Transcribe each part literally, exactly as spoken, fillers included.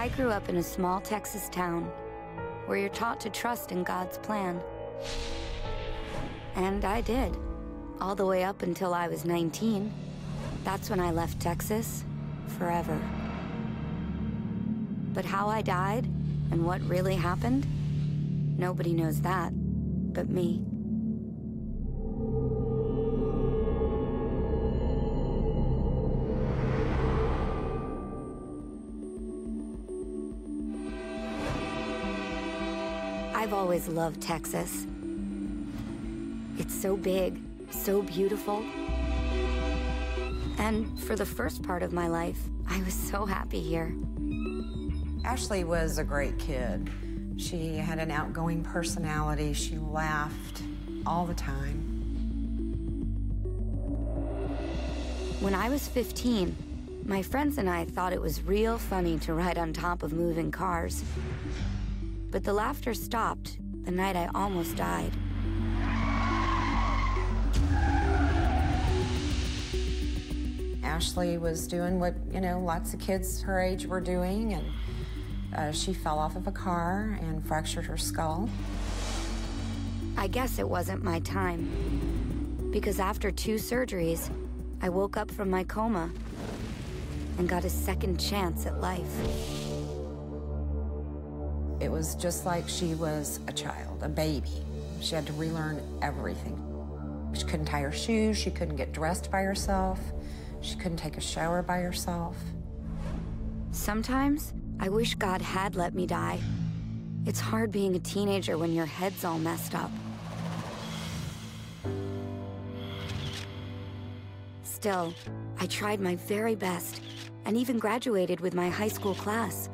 I grew up in a small Texas town where you're taught to trust in God's plan. And I did, all the way up until I was nineteen. That's when I left Texas forever. But how I died and what really happened, nobody knows that but me. I've always loved Texas. It's so big, so beautiful. And for the first part of my life, I was so happy here. Ashley was a great kid. She had an outgoing personality. She laughed all the time. When I was fifteen, my friends and I thought it was real funny to ride on top of moving cars. But the laughter stopped the night I almost died. Ashley was doing what, you know, lots of kids her age were doing, and uh, she fell off of a car and fractured her skull. I guess it wasn't my time, because after two surgeries, I woke up from my coma and got a second chance at life. It was just like she was a child, a baby. She had to relearn everything. She couldn't tie her shoes, she couldn't get dressed by herself, she couldn't take a shower by herself. Sometimes, I wish God had let me die. It's hard being a teenager when your head's all messed up. Still, I tried my very best and even graduated with my high school class.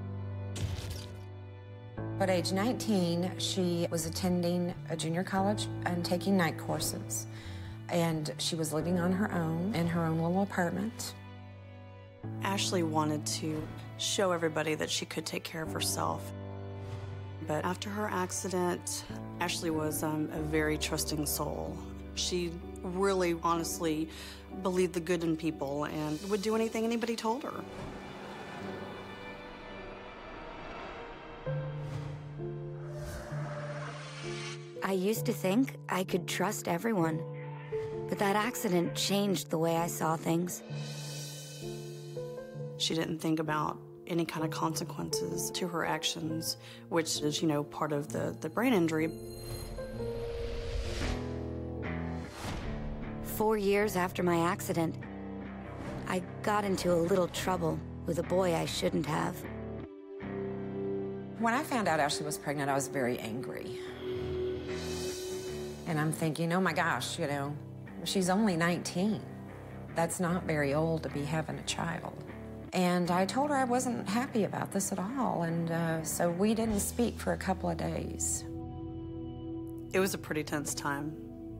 At age nineteen, she was attending a junior college and taking night courses. And she was living on her own in her own little apartment. Ashley wanted to show everybody that she could take care of herself. But after her accident, Ashley was um, a very trusting soul. She really, honestly believed the good in people and would do anything anybody told her. I used to think I could trust everyone, but that accident changed the way I saw things. She didn't think about any kind of consequences to her actions, which is, you know, part of the, the brain injury. Four years after my accident, I got into a little trouble with a boy I shouldn't have. When I found out Ashley was pregnant, I was very angry. And I'm thinking, oh my gosh, you know, she's only nineteen. That's not very old to be having a child. And I told her I wasn't happy about this at all, and uh, so we didn't speak for a couple of days. It was a pretty tense time.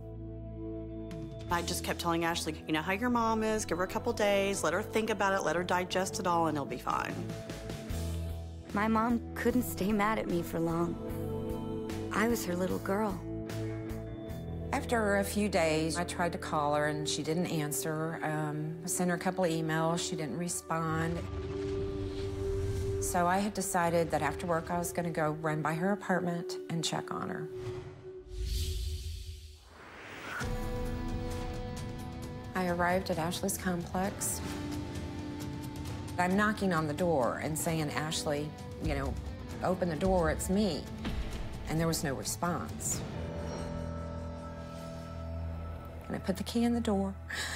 I just kept telling Ashley, you know how your mom is, give her a couple days, let her think about it, let her digest it all, and it'll be fine. My mom couldn't stay mad at me for long. I was her little girl. After a few days, I tried to call her, and she didn't answer. Um, I sent her a couple of emails. She didn't respond. So I had decided that after work, I was going to go run by her apartment and check on her. I arrived at Ashley's complex. I'm knocking on the door and saying, Ashley, you know, open the door, it's me. And there was no response. And I put the key in the door.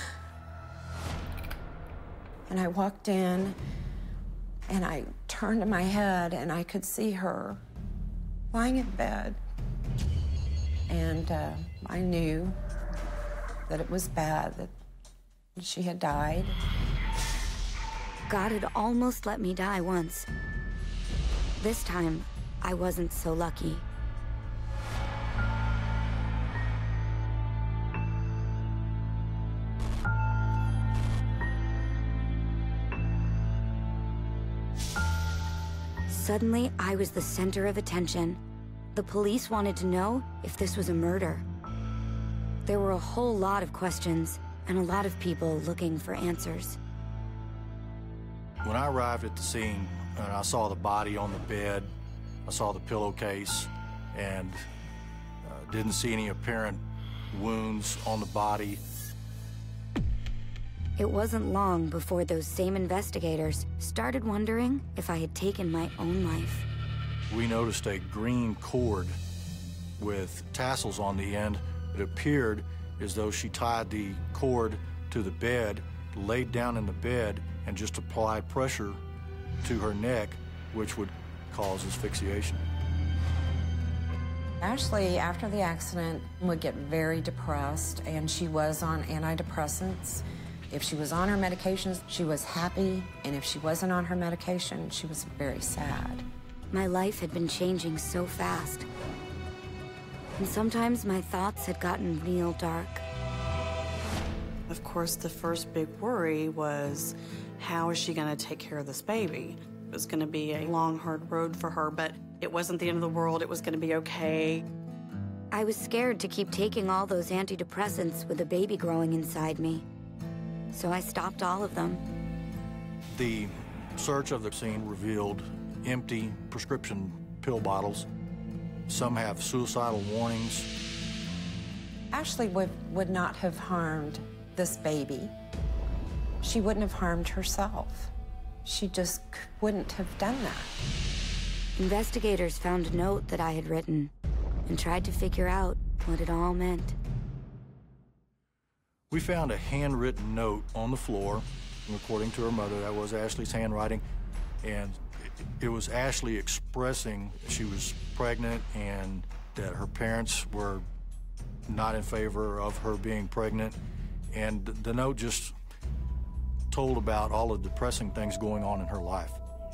And I walked in, and I turned my head, and I could see her lying in bed. And uh, I knew that it was bad, that she had died. God had almost let me die once. This time, I wasn't so lucky. Suddenly, I was the center of attention. The police wanted to know if this was a murder. There were a whole lot of questions and a lot of people looking for answers. When I arrived at the scene and I saw the body on the bed, I saw the pillowcase, and uh, didn't see any apparent wounds on the body. It wasn't long before those same investigators started wondering if I had taken my own life. We noticed a green cord with tassels on the end. It appeared as though she tied the cord to the bed, laid down in the bed, and just applied pressure to her neck, which would cause asphyxiation. Ashley, after the accident, would get very depressed, and she was on antidepressants. If she was on her medications, she was happy, and if she wasn't on her medication, she was very sad. My life had been changing so fast. And sometimes my thoughts had gotten real dark. Of course, the first big worry was, how is she going to take care of this baby? It was going to be a long, hard road for her, but it wasn't the end of the world. It was going to be okay. I was scared to keep taking all those antidepressants with a baby growing inside me. So I stopped all of them. The search of the scene revealed empty prescription pill bottles. Some have suicidal warnings. Ashley would, would not have harmed this baby. She wouldn't have harmed herself. She just wouldn't have done that. Investigators found a note that I had written and tried to figure out what it all meant. We found a handwritten note on the floor, and according to her mother, that was Ashley's handwriting, and it, it was Ashley expressing she was pregnant and that her parents were not in favor of her being pregnant, and the note just told about all the depressing things going on in her life.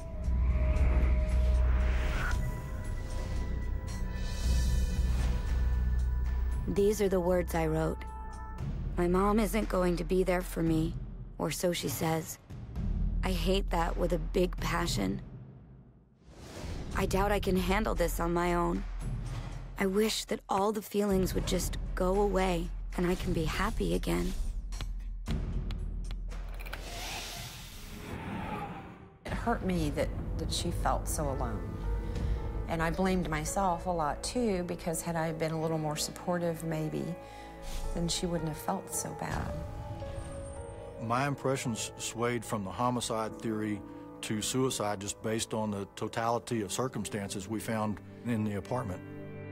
These are the words I wrote. My mom isn't going to be there for me, or so she says. I hate that with a big passion. I doubt I can handle this on my own. I wish that all the feelings would just go away and I can be happy again. It hurt me that, that she felt so alone. And I blamed myself a lot too, because had I been a little more supportive maybe, then she wouldn't have felt so bad. My impressions swayed from the homicide theory to suicide just based on the totality of circumstances we found in the apartment.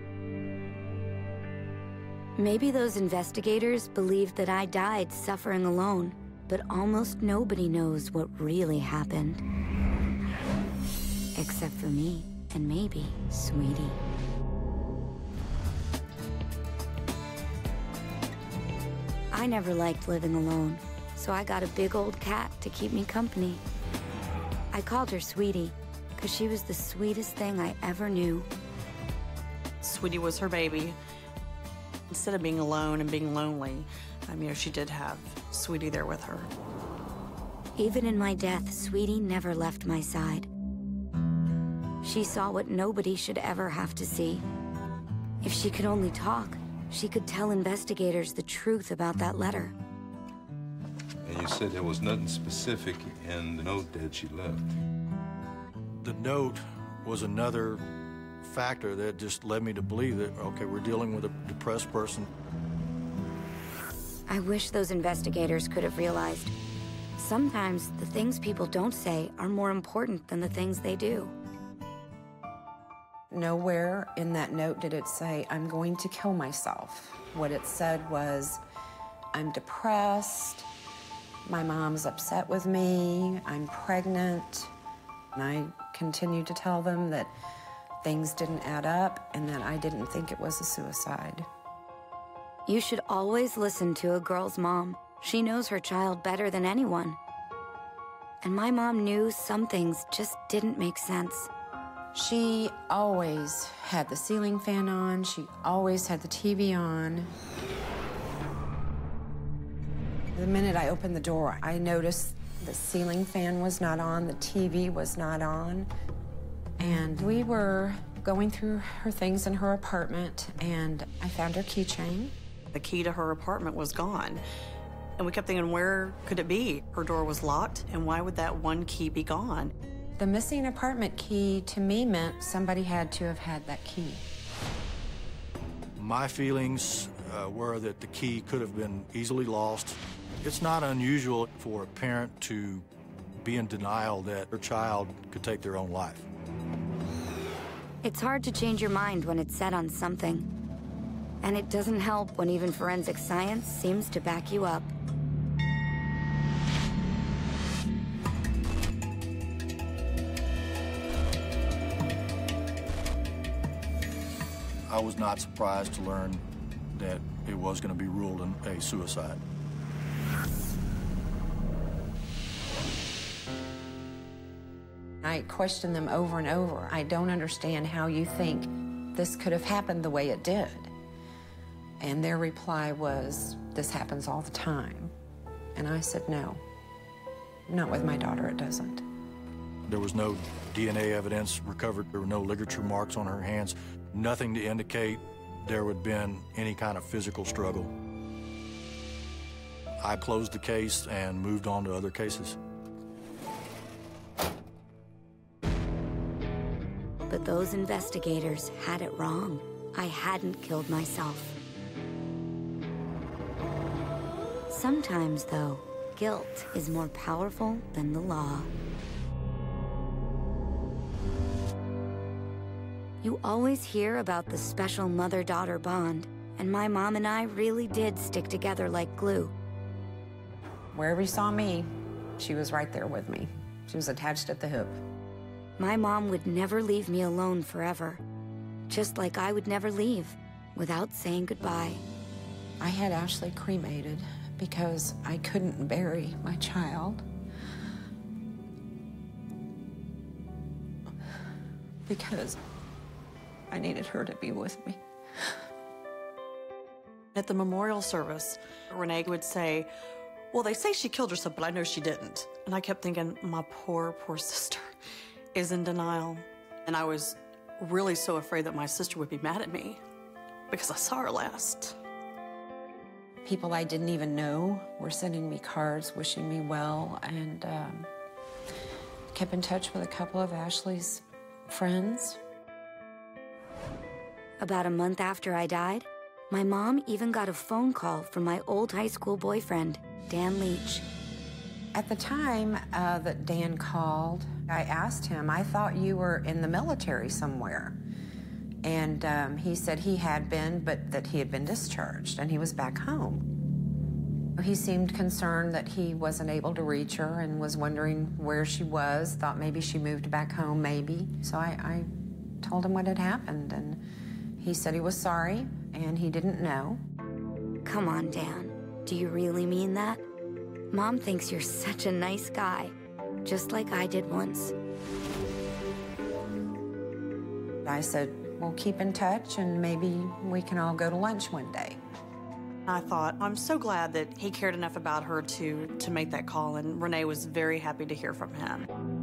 Maybe those investigators believed that I died suffering alone, but almost nobody knows what really happened. Except for me, and maybe Sweetie. I never liked living alone, so I got a big old cat to keep me company. I called her Sweetie, because she was the sweetest thing I ever knew. Sweetie was her baby. Instead of being alone and being lonely, um, you know, she did have Sweetie there with her. Even in my death, Sweetie never left my side. She saw what nobody should ever have to see. If she could only talk, she could tell investigators the truth about that letter. And you said there was nothing specific in the note that she left. The note was another factor that just led me to believe that, okay, we're dealing with a depressed person. I wish those investigators could have realized. Sometimes the things people don't say are more important than the things they do. Nowhere in that note did it say, I'm going to kill myself. What it said was, I'm depressed, my mom's upset with me, I'm pregnant. And I continued to tell them that things didn't add up and that I didn't think it was a suicide. You should always listen to a girl's mom. She knows her child better than anyone. And my mom knew some things just didn't make sense. She always had the ceiling fan on. She always had the T V on. The minute I opened the door, I noticed the ceiling fan was not on, the T V was not on. And we were going through her things in her apartment, and I found her keychain. The key to her apartment was gone. And we kept thinking, where could it be? Her door was locked, and why would that one key be gone? The missing apartment key to me meant somebody had to have had that key. My feelings uh, were that the key could have been easily lost. It's not unusual for a parent to be in denial that their child could take their own life. It's hard to change your mind when it's set on something. And it doesn't help when even forensic science seems to back you up. I was not surprised to learn that it was going to be ruled a suicide. I questioned them over and over. I don't understand how you think this could have happened the way it did. And their reply was, this happens all the time. And I said, no, not with my daughter, it doesn't. There was no D N A evidence recovered. There were no ligature marks on her hands. Nothing to indicate there would have been any kind of physical struggle. I closed the case and moved on to other cases. But those investigators had it wrong. I hadn't killed myself. Sometimes, though, guilt is more powerful than the law. You always hear about the special mother-daughter bond, and my mom and I really did stick together like glue. Wherever you saw me, she was right there with me. She was attached at the hip. My mom would never leave me alone forever, just like I would never leave without saying goodbye. I had Ashley cremated because I couldn't bury my child. Because I needed her to be with me. At the memorial service, Renee would say, well, they say she killed herself, but I know she didn't. And I kept thinking, my poor, poor sister is in denial. And I was really so afraid that my sister would be mad at me because I saw her last. People I didn't even know were sending me cards wishing me well, and um, kept in touch with a couple of Ashley's friends. About a month after I died, my mom even got a phone call from my old high school boyfriend, Dan Leach. At the time uh, that Dan called, I asked him, I thought you were in the military somewhere. And um, he said he had been, but that he had been discharged and he was back home. He seemed concerned that he wasn't able to reach her and was wondering where she was, thought maybe she moved back home, maybe. So I, I told him what had happened, and he said he was sorry and he didn't know. Come on, Dan. Do you really mean that? Mom thinks you're such a nice guy, just like I did once. I said, we'll keep in touch and maybe we can all go to lunch one day. I thought, I'm so glad that he cared enough about her to, to make that call, and Renee was very happy to hear from him.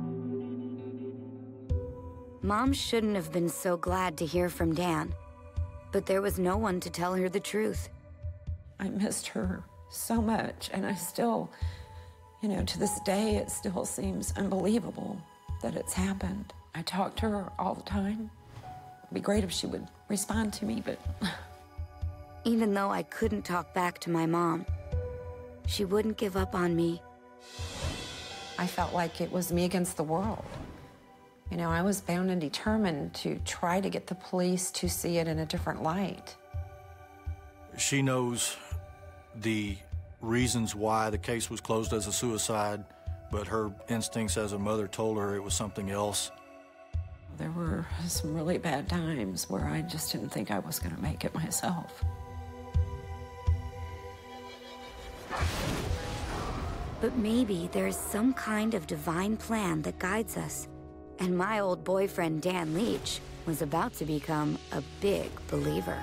Mom shouldn't have been so glad to hear from Dan, but there was no one to tell her the truth. I missed her so much, and I still, you know, to this day, it still seems unbelievable that it's happened. I talk to her all the time. It'd be great if she would respond to me, but... Even though I couldn't talk back to my mom, she wouldn't give up on me. I felt like it was me against the world. You know, I was bound and determined to try to get the police to see it in a different light. She knows the reasons why the case was closed as a suicide, but her instincts as a mother told her it was something else. There were some really bad times where I just didn't think I was going to make it myself. But maybe there's some kind of divine plan that guides us. And my old boyfriend, Dan Leach, was about to become a big believer.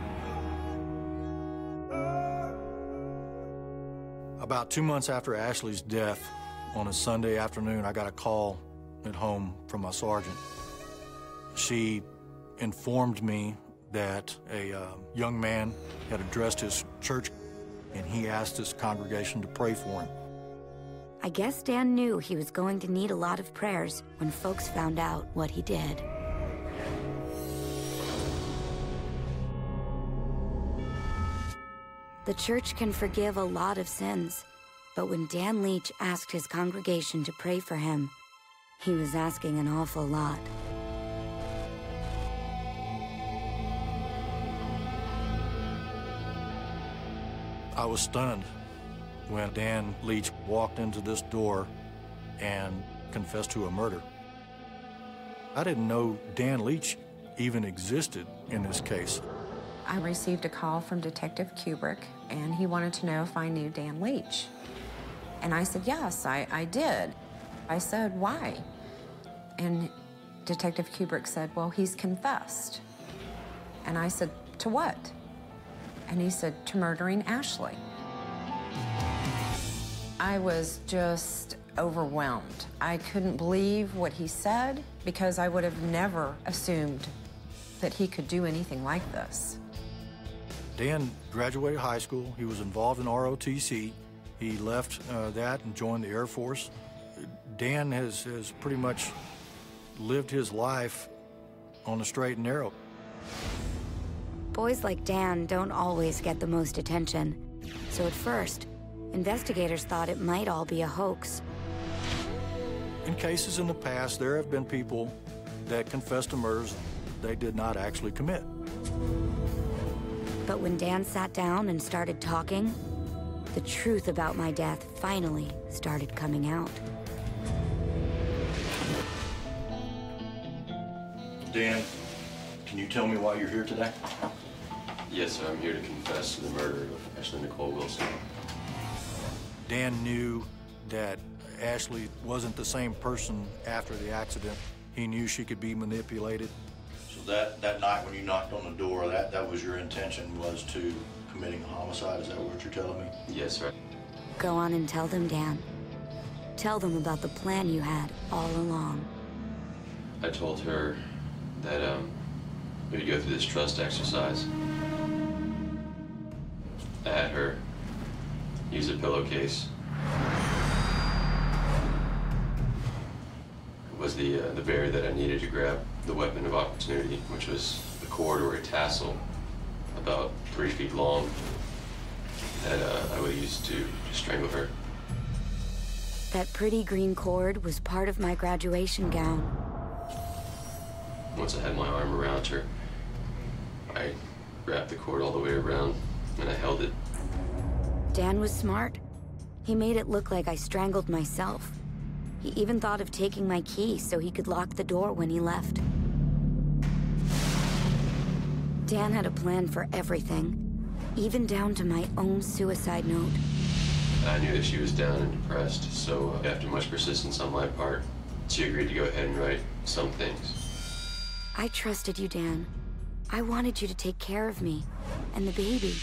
About two months after Ashley's death, on a Sunday afternoon, I got a call at home from my sergeant. She informed me that a uh, young man had addressed his church and he asked his congregation to pray for him. I guess Dan knew he was going to need a lot of prayers when folks found out what he did. The church can forgive a lot of sins, but when Dan Leach asked his congregation to pray for him, he was asking an awful lot. I was stunned when Dan Leach walked into this door and confessed to a murder. I didn't know Dan Leach even existed in this case. I received a call from Detective Kubrick, and he wanted to know if I knew Dan Leach. And I said, yes, I, I did. I said, why? And Detective Kubrick said, well, he's confessed. And I said, to what? And he said, to murdering Ashley. I was just overwhelmed. I couldn't believe what he said because I would have never assumed that he could do anything like this. Dan graduated high school. He was involved in R O T C. He left uh, that and joined the Air Force. Dan has, has pretty much lived his life on the straight and narrow. Boys like Dan don't always get the most attention. So at first, investigators thought it might all be a hoax. In cases in the past, there have been people that confessed to murders they did not actually commit. But when Dan sat down and started talking, the truth about my death finally started coming out. Dan, can you tell me why you're here today? Yes, sir. I'm here to confess to the murder of Ashley Nicole Wilson. Dan knew that Ashley wasn't the same person after the accident. He knew she could be manipulated. So that, that night when you knocked on the door, that, that was your intention, was to committing a homicide? Is that what you're telling me? Yes, sir. Go on and tell them, Dan. Tell them about the plan you had all along. I told her that um, we'd go through this trust exercise. I had her use a pillowcase. It was the, uh, the barrier that I needed to grab the weapon of opportunity, which was a cord or a tassel about three feet long that uh, I would use to, to strangle her. That pretty green cord was part of my graduation gown. Once I had my arm around her, I wrapped the cord all the way around and I held it. Dan was smart. He made it look like I strangled myself. He even thought of taking my key so he could lock the door when he left. Dan had a plan for everything, even down to my own suicide note. I knew that she was down and depressed, so uh, after much persistence on my part, she agreed to go ahead and write some things. I trusted you, Dan. I wanted you to take care of me and the baby.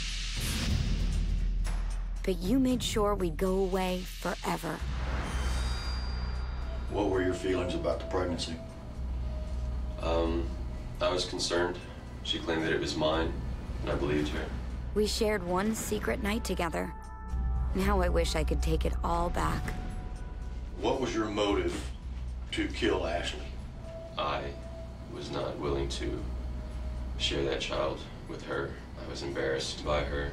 But you made sure we'd go away forever. What were your feelings about the pregnancy? Um, I was concerned. She claimed that it was mine, and I believed her. We shared one secret night together. Now I wish I could take it all back. What was your motive to kill Ashley? I was not willing to share that child with her. I was embarrassed by her.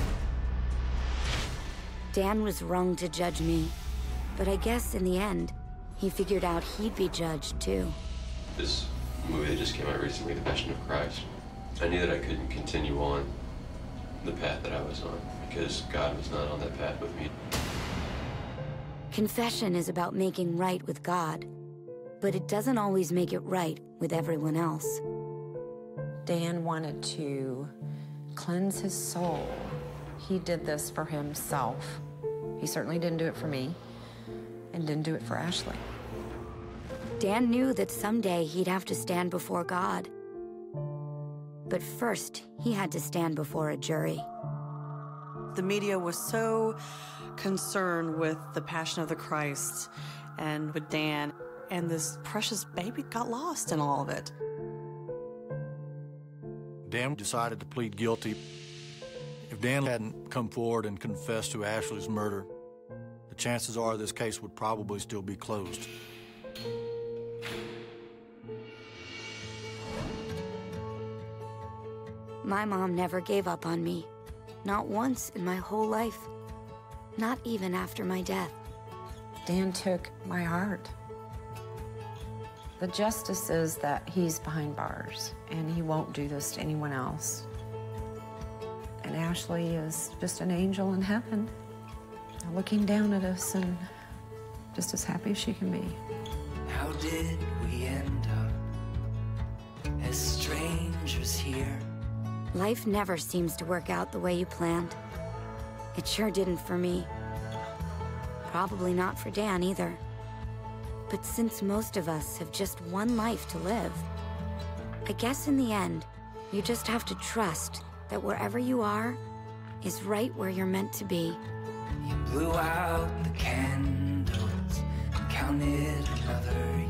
Dan was wrong to judge me, but I guess in the end, he figured out he'd be judged too. This movie that just came out recently, The Passion of Christ, I knew that I couldn't continue on the path that I was on because God was not on that path with me. Confession is about making right with God, but it doesn't always make it right with everyone else. Dan wanted to cleanse his soul. He did this for himself. He certainly didn't do it for me, and didn't do it for Ashley. Dan knew that someday he'd have to stand before God. But first, he had to stand before a jury. The media was so concerned with the Passion of the Christ and with Dan, and this precious baby got lost in all of it. Dan decided to plead guilty. If Dan hadn't come forward and confessed to Ashley's murder, the chances are this case would probably still be closed. My mom never gave up on me. Not once in my whole life. Not even after my death. Dan took my heart. The justice is that he's behind bars, and he won't do this to anyone else. And Ashley is just an angel in heaven, looking down at us and just as happy as she can be. How did we end up as strangers here? Life never seems to work out the way you planned. It sure didn't for me. Probably not for Dan either. But since most of us have just one life to live, I guess in the end, you just have to trust that wherever you are is right where you're meant to be. You blew out the candles and counted another